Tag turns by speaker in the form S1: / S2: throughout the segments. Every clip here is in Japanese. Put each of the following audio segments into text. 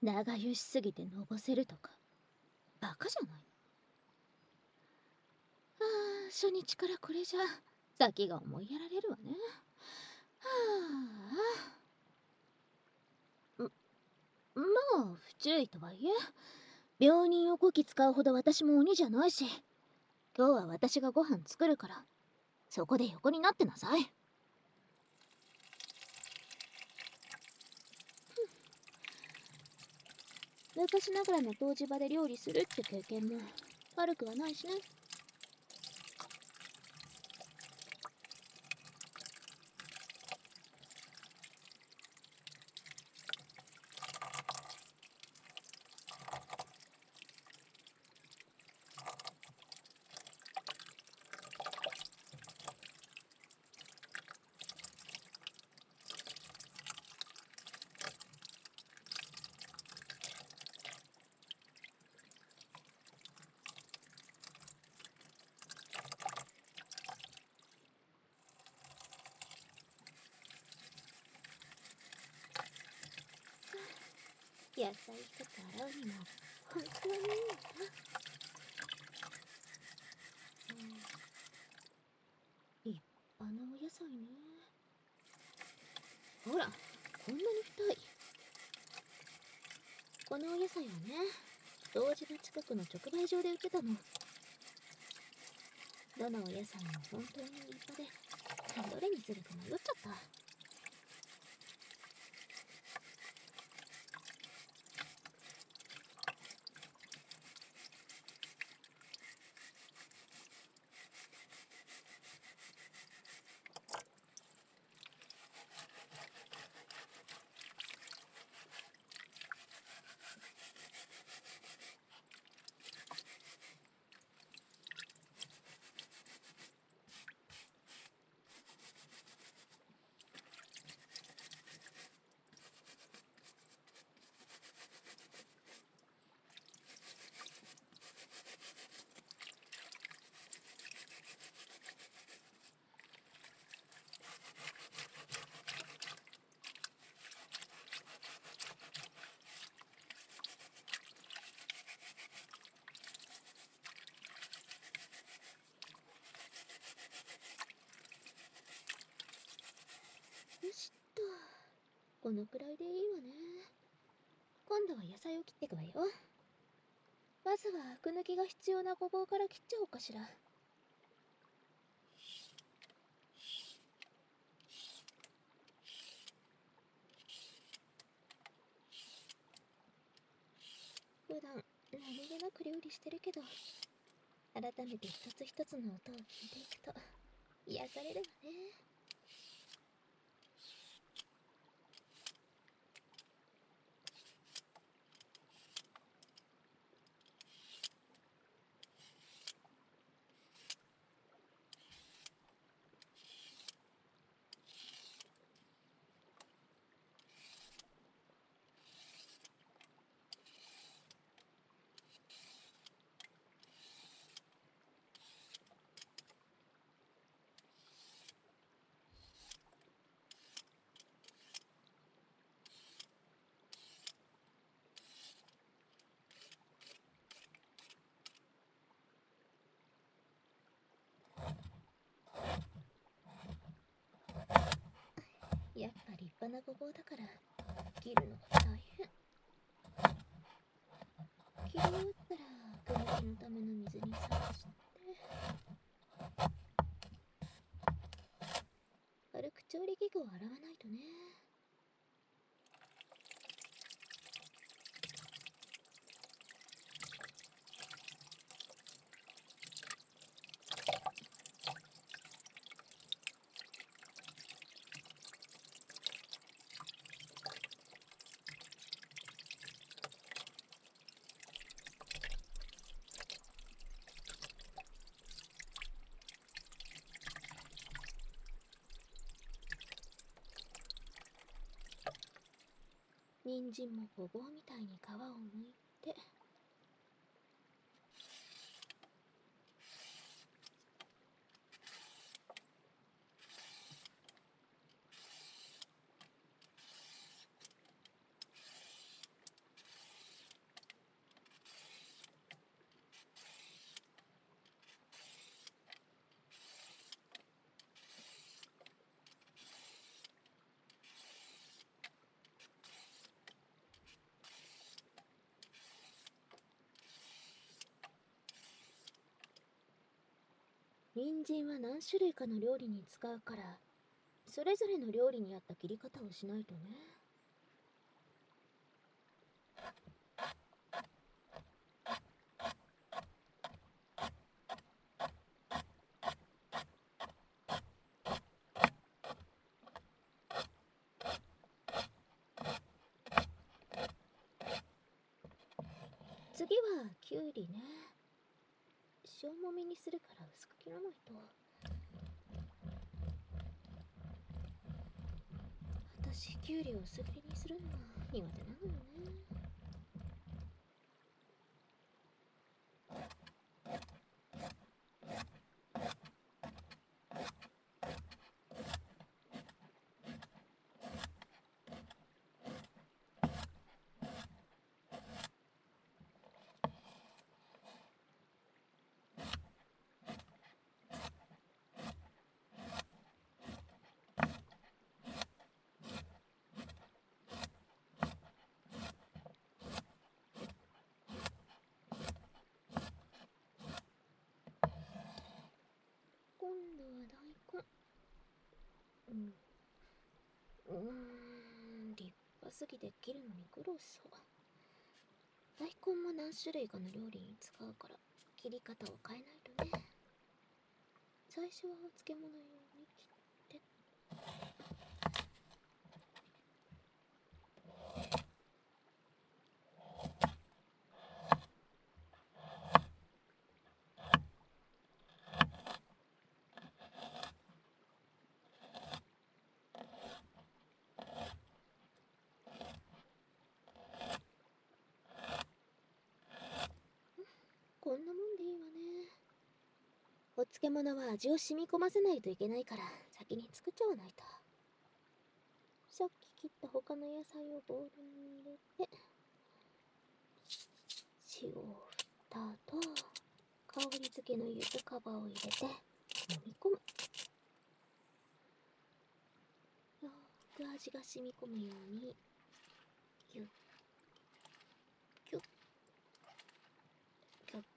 S1: 長湯しすぎてのぼせるとかバカじゃないの。初日からこれじゃ先が思いやられるわね。まあ不注意とはいえ、病人をこき使うほど私も鬼じゃないし、今日は私がご飯作るから、そこで横になってなさい。昔ながらの湯治場で料理するって経験も悪くはないしね。野菜一つ洗うにも本当にいいのか。立派なお野菜ね。ほら、こんなに太い。このお野菜はね、湯治場近くの直売所で売ってたの。どのお野菜も本当に立派で、どれにするか迷っちゃった。よしっと、このくらいでいいわね。今度は野菜を切ってくわよ。まずはアク抜きが必要なごぼうから切っちゃおうかしら。普段何気なく料理してるけど、改めて一つ一つの音を聞いていくと癒されるわね。やっぱ立派なごぼうだから切るのが大変。切り終わったらアク抜きのための水にさらして、軽く調理器具を洗わないとね。人参もごぼうみたいに皮をむいて、 人参は何種類かの料理に使うから、それぞれの料理に合った切り方をしないとね。次はきゅうりね。塩もみにするから薄く切らないと。私きゅうりを薄切りにするのは苦手なのよね。今度は大根。立派すぎて切るのに苦労そう。大根も何種類かの料理に使うから切り方を変えないとね。最初は漬物用に切って。こんなもんでいいわね。お漬物は味を染み込ませないといけないから先に作っちゃわないと。さっき切った他の野菜をボウルに入れて、塩を振った後、香り付けの柚子皮を入れて揉み込む。よーく味が染み込むようにギュッギュッギュッギュッ。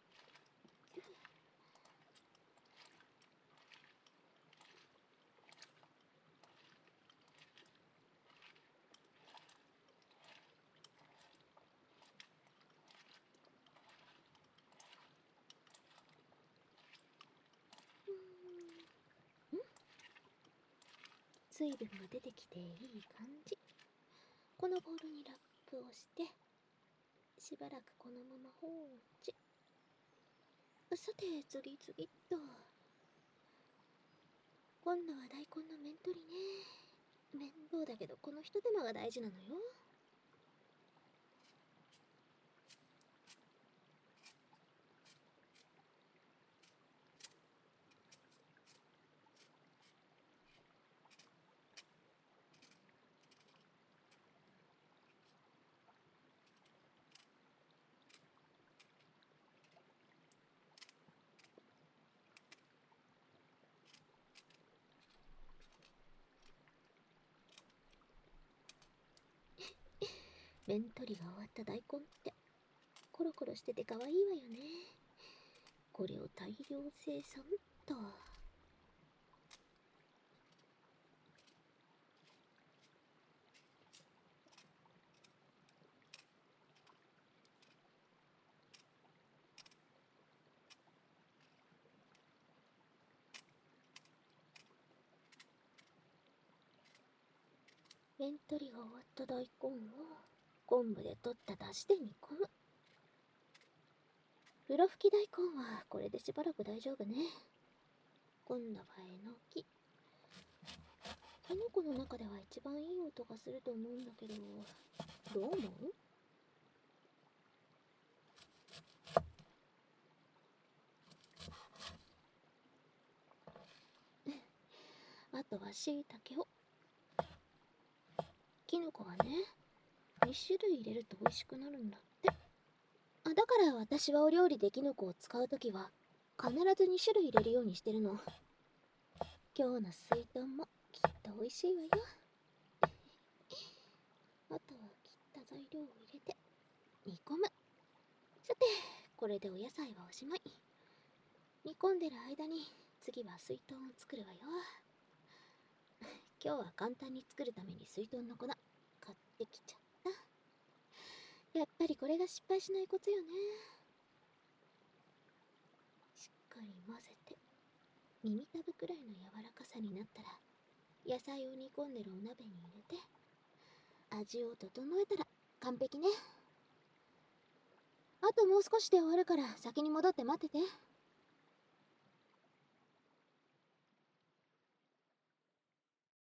S1: 水分が出てきていい感じ。このボウルにラップをしてしばらくこのまま放置。さて次々と。今度は大根の面取りね。面倒だけどこのひと手間が大事なのよ。面取りが終わった大根ってコロコロしてて可愛いわよね。これを大量生産と。面取りが終わった大根を昆布で取った出汁で煮込む。ふろふき大根はこれでしばらく大丈夫ね。今度はえのき。きのこの中では一番いい音がすると思うんだけど、どう思う？あとはしいたけを。きのこはね、2種類入れると美味しくなるんだって。だから私はお料理できのこを使うときは必ず2種類入れるようにしてるの。今日の水豚もきっと美味しいわよ。あとは切った材料を入れて煮込む。さて、これでお野菜はおしまい。 煮込んでる間に次は水豚を作るわよ。今日は簡単に作るために水豚の粉買ってきちゃった。やっぱりこれが失敗しないコツよね。しっかり混ぜて、耳たぶくらいの柔らかさになったら野菜を煮込んでるお鍋に入れて味を整えたら完璧ね。あともう少しで終わるから先に戻って待ってて。